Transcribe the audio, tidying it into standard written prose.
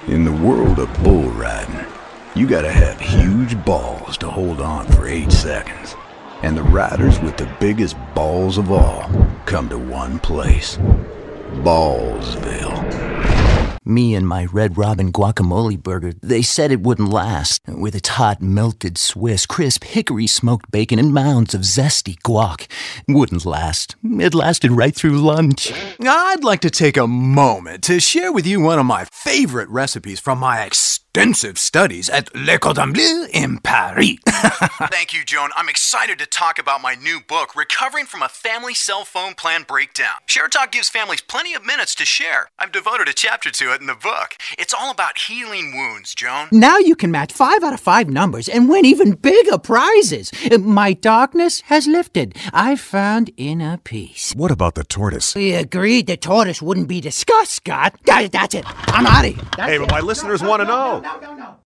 In the world of bull riding, you gotta have huge balls to hold on for 8 seconds. And the riders with the biggest balls of all come to one place. Ballsville. Me and my Red Robin guacamole burger, they said it wouldn't last. With its hot, melted Swiss, crisp hickory smoked bacon and mounds of zesty guac. Wouldn't last. It lasted right through lunch. I'd like to take a moment to share with you one of my favorite recipes from my extensive studies at Le Cordon Bleu in Paris. Thank you, Joan. I'm excited to talk about my new book, Recovering from a Family Cell Phone Plan Breakdown. Share Talk gives families plenty of minutes to share. I've devoted a chapter to it in the book. It's all about healing wounds, Joan. Now you can match 5 out of 5 numbers and win even bigger prizes. My darkness has lifted. I found inner peace. What about the tortoise? We agreed the tortoise wouldn't be discussed, Scott. That's it. I'm out of here. Hey, but my listeners want to know.